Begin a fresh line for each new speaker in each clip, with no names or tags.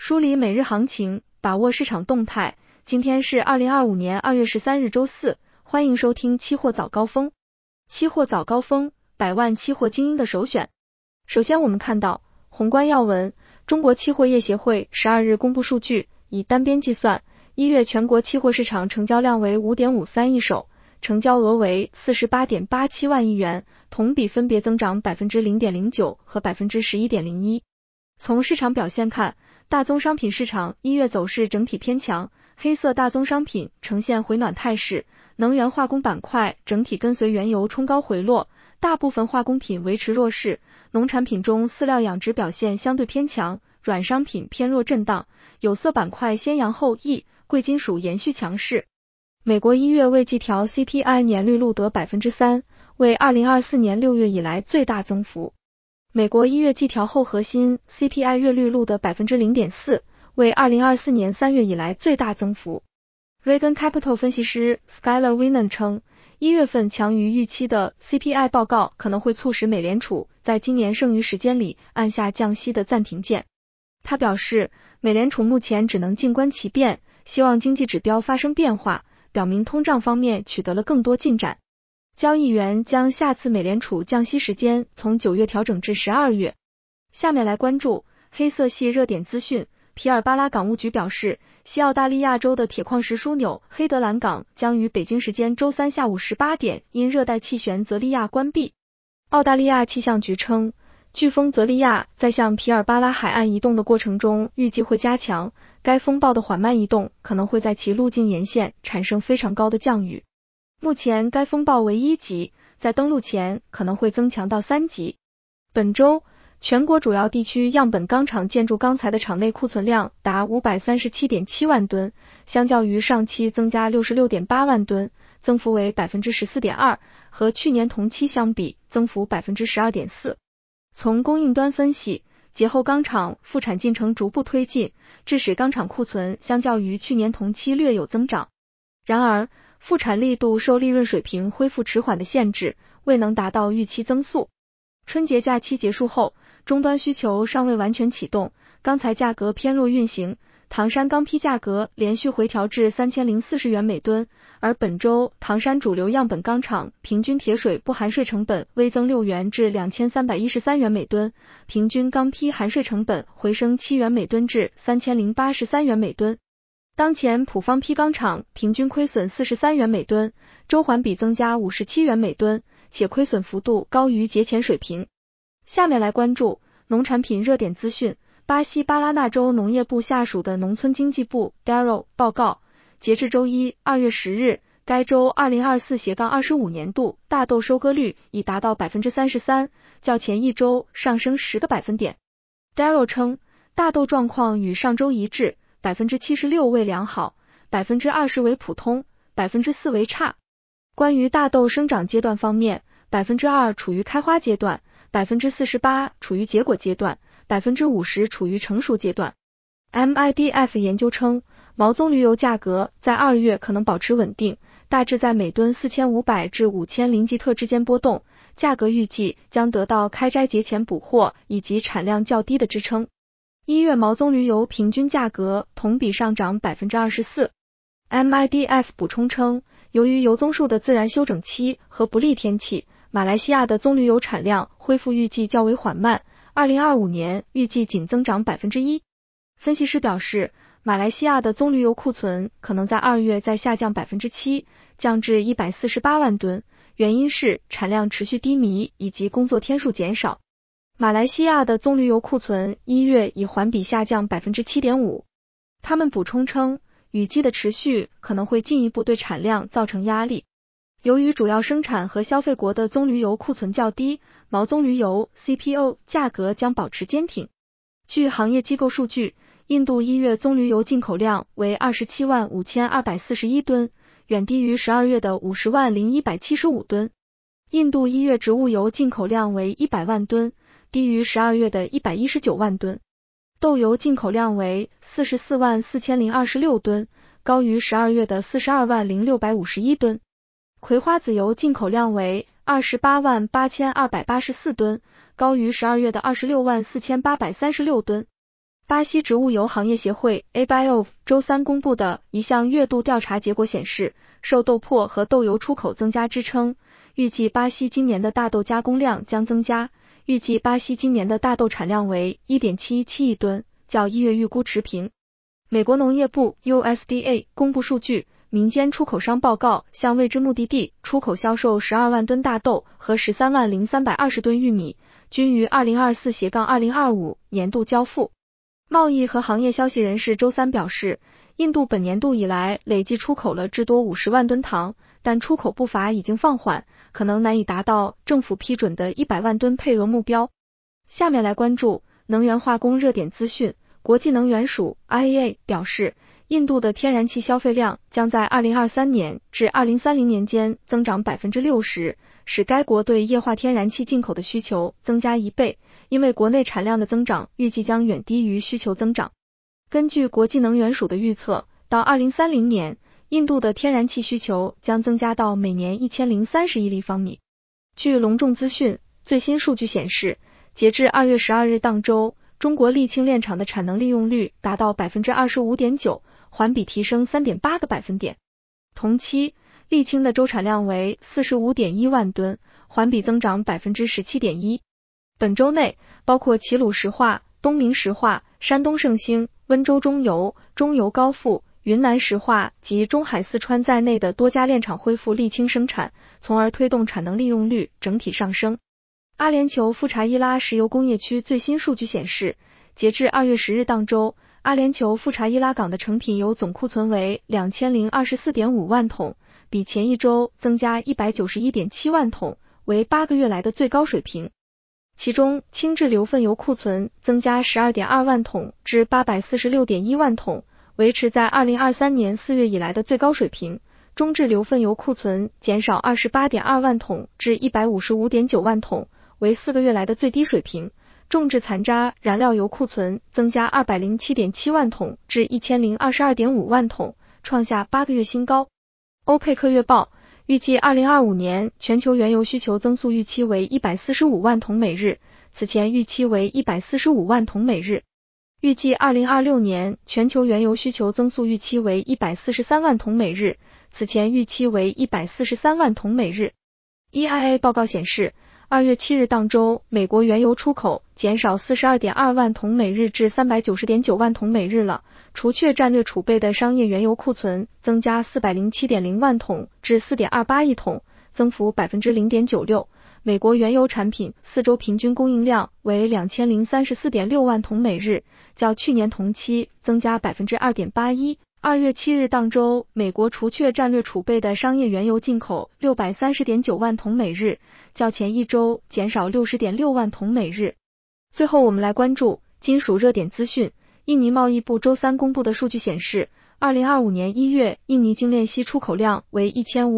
梳理每日行情，把握市场动态。今天是2025年2月13日周四，欢迎收听期货早高峰。期货早高峰，百万期货精英的首选。首先我们看到宏观要闻，中国期货业协会12日公布数据，以单边计算，1月全国期货市场成交量为 5.53 亿手，成交额为 48.87 万亿元，同比分别增长 0.09% 和 11.01%。从市场表现看，大宗商品市场1月走势整体偏强，黑色大宗商品呈现回暖态势，能源化工板块整体跟随原油冲高回落，大部分化工品维持弱势，农产品中饲料养殖表现相对偏强，软商品偏弱震荡，有色板块先扬后抑，贵金属延续强势。美国1月未季调 CPI 年率录得 3%， 为2024年6月以来最大增幅。美国1月季调后核心 CPI 月率录得 0.4%， 为2024年3月以来最大增幅。Reagan Capital 分析师 Skylar Winnan 称，1月份强于预期的 CPI 报告可能会促使美联储在今年剩余时间里按下降息的暂停键。他表示，美联储目前只能静观其变，希望经济指标发生变化，表明通胀方面取得了更多进展。交易员将下次美联储降息时间从9月调整至12月。下面来关注黑色系热点资讯。皮尔巴拉港务局表示，西澳大利亚州的铁矿石枢纽黑德兰港将于北京时间周三下午18点因热带气旋泽利亚关闭。澳大利亚气象局称，飓风泽利亚在向皮尔巴拉海岸移动的过程中预计会加强，该风暴的缓慢移动可能会在其路径沿线产生非常高的降雨。目前该风暴为1级，在登陆前可能会增强到3级。本周，全国主要地区样本钢厂建筑钢材的厂内库存量达 537.7 万吨，相较于上期增加 66.8 万吨，增幅为 14.2%， 和去年同期相比增幅 12.4%。从供应端分析，节后钢厂复产进程逐步推进，致使钢厂库存相较于去年同期略有增长。然而，复产力度受利润水平恢复迟缓的限制，未能达到预期增速。春节假期结束后，终端需求尚未完全启动，钢材价格偏弱运行，唐山钢坯价格连续回调至3040元每吨，而本周唐山主流样本钢厂平均铁水不含税成本微增6元至2313元每吨，平均钢坯含税成本回升7元每吨至3083元每吨。当前普方坯钢厂平均亏损43元每吨，周环比增加57元每吨，且亏损幅度高于节前水平。下面来关注农产品热点资讯。巴西巴拉那州农业部下属的农村经济部 DARO 报告，截至周一2月10日，该州 2024-25 年度大豆收割率已达到 33%， 较前一周上升10个百分点。DARO 称，大豆状况与上周一致，76%为良好，20%为普通，4%为差。关于大豆生长阶段方面，2%处于开花阶段，48%处于结果阶段，50%处于成熟阶段。MIDF 研究称，毛棕榈油价格在2月可能保持稳定，大致在每吨4500至5000林吉特之间波动，价格预计将得到开斋节前补货以及产量较低的支撑。1月毛棕榈油平均价格同比上涨 24%。MIDF 补充称，由于油棕树的自然休整期和不利天气，马来西亚的棕榈油产量恢复预计较为缓慢，2025年预计仅增长 1%。分析师表示，马来西亚的棕榈油库存可能在2月再下降 7%， 降至148万吨，原因是产量持续低迷以及工作天数减少。马来西亚的棕榈油库存1月已环比下降 7.5%。他们补充称，雨季的持续可能会进一步对产量造成压力。由于主要生产和消费国的棕榈油库存较低，毛棕榈油 CPO 价格将保持坚挺。据行业机构数据，印度1月棕榈油进口量为 275,241 吨，远低于12月的 500,175 吨。印度1月植物油进口量为100万吨，低于12月的119万吨。豆油进口量为 444,026 吨，高于12月的 420,651 吨。葵花籽油进口量为 288,284 吨，高于12月的 264,836 吨。 巴西植物油行业协会 ABIO 周三公布的一项月度调查结果显示，受豆粕和豆油出口增加支撑，预计巴西今年的大豆加工量将增加，预计巴西今年的大豆产量为 1.717 亿吨，较1月预估持平。美国农业部 USDA 公布数据，民间出口商报告向未知目的地出口销售12万吨大豆和13万0320吨玉米，均于2024-2025年度交付。贸易和行业消息人士周三表示，印度本年度以来累计出口了至多50万吨糖，但出口步伐已经放缓，可能难以达到政府批准的100万吨配额目标。下面来关注能源化工热点资讯。国际能源署 IEA 表示，印度的天然气消费量将在2023年至2030年间增长 60%， 使该国对液化天然气进口的需求增加1倍，因为国内产量的增长预计将远低于需求增长。根据国际能源署的预测，到2030年，印度的天然气需求将增加到每年1030亿立方米。据隆重资讯最新数据显示，截至2月12日当周，中国沥青炼厂的产能利用率达到 25.9%， 环比提升 3.8个百分点。同期，沥青的周产量为 45.1 万吨，环比增长 17.1%。本周内，包括齐鲁石化、东明石化、山东盛兴、温州中油、中油高富、云南石化及中海四川在内的多家炼厂恢复沥青生产，从而推动产能利用率整体上升。阿联酋富查伊拉石油工业区最新数据显示，截至2月10日当周，阿联酋富查伊拉港的成品油总库存为 2024.5 万桶，比前一周增加 191.7 万桶，为8个月来的最高水平。其中，轻质硫分油库存增加 12.2 万桶至 846.1 万桶，维持在2023年4月以来的最高水平。中质硫分油库存减少 28.2 万桶至 155.9 万桶，为4个月来的最低水平。重质残渣燃料油库存增加 207.7 万桶至 1022.5 万桶，创下8个月新高。欧佩克月报预计2025年全球原油需求增速预期为145万桶每日，此前预期为145万桶每日。预计2026年全球原油需求增速预期为143万桶每日，此前预期为143万桶每日。EIA 报告显示，2月7日当周，美国原油出口减少 42.2 万桶每日至 390.9 万桶每日了，除却战略储备的商业原油库存增加 407.0 万桶至 4.28 亿桶，增幅 0.96%。美国原油产品4周平均供应量为 2034.6 万桶每日，较去年同期增加 2.81%。2月7日当周，美国除却战略储备的商业原油进口 630.9 万桶每日，较前一周减少 60.6 万桶每日。最后我们来关注金属热点资讯。印尼贸易部周三公布的数据显示，2025年1月印尼精炼锡出口量为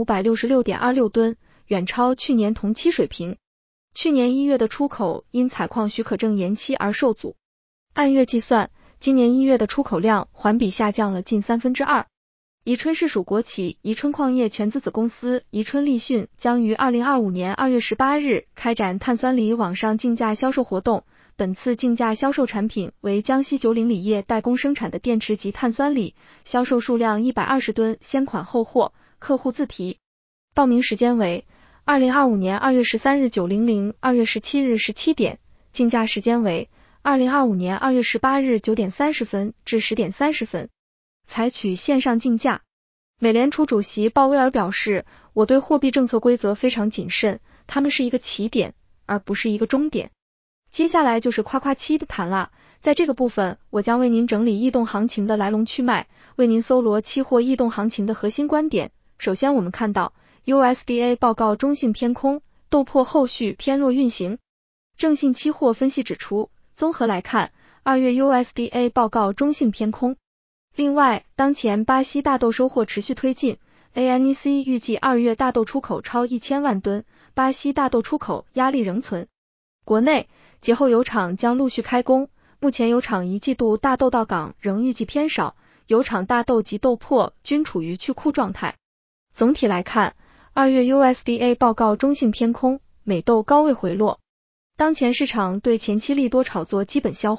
1566.26 吨，远超去年同期水平。去年1月的出口因采矿许可证延期而受阻。按月计算，今年1月的出口量环比下降了近2/3。宜春市属国企宜春矿业全资子公司宜春沥讯将于2025年2月18日开展碳酸锂网上竞价销售活动，本次竞价销售产品为江西九岭锂业代工生产的电池及碳酸锂，销售数量120吨，先款后货，客户自提。报名时间为2025年2月13日9:00 2月17日17点，竞价时间为2025年2月18日9点30分至10点30分，采取线上竞价。美联储主席鲍威尔表示，我对货币政策规则非常谨慎，它们是一个起点，而不是一个终点。接下来就是夸夸期的谈了，在这个部分，我将为您整理异动行情的来龙去脉，为您搜罗期货异动行情的核心观点。首先我们看到 USDA 报告中性偏空，豆粕后续偏弱运行。正信期货分析指出，综合来看，2月 USDA 报告中性偏空。另外，当前巴西大豆收获持续推进 ，ANEC 预计2月大豆出口超1000万吨，巴西大豆出口压力仍存。国内节后油厂将陆续开工，目前油厂一季度大豆到港仍预计偏少，油厂大豆及豆粕均处于去库状态。总体来看，2月 USDA 报告中性偏空，美豆高位回落。当前市场对前期利多炒作基本消化，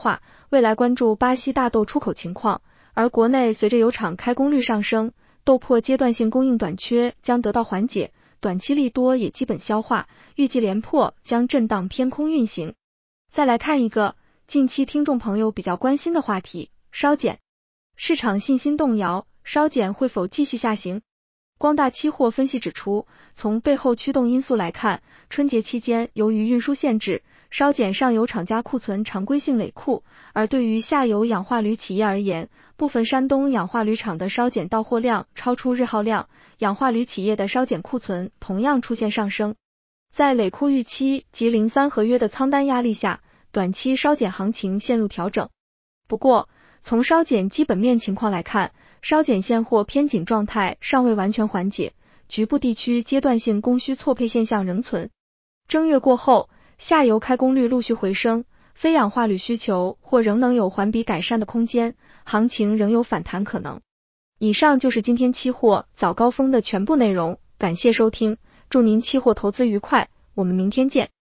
未来关注巴西大豆出口情况，而国内随着油厂开工率上升，豆粕阶段性供应短缺将得到缓解，短期利多也基本消化，预计连粕将震荡偏空运行。再来看一个近期听众朋友比较关心的话题，稍减。市场信心动摇，稍减会否继续下行？光大期货分析指出，从背后驱动因素来看，春节期间由于运输限制，稍减上游厂家库存常规性累库，而对于下游氧化铝企业而言，部分山东氧化铝厂的稍减到货量超出日耗量，氧化铝企业的稍减库存同样出现上升。在累库预期及03合约的仓单压力下，短期稍减行情陷入调整。不过，从稍减基本面情况来看，稍减现货偏紧状态尚未完全缓解，局部地区阶段性供需错配现象仍存。正月过后，下游开工率陆续回升，非氧化铝需求或仍能有环比改善的空间，行情仍有反弹可能。以上就是今天期货早高峰的全部内容，感谢收听，祝您期货投资愉快，我们明天见。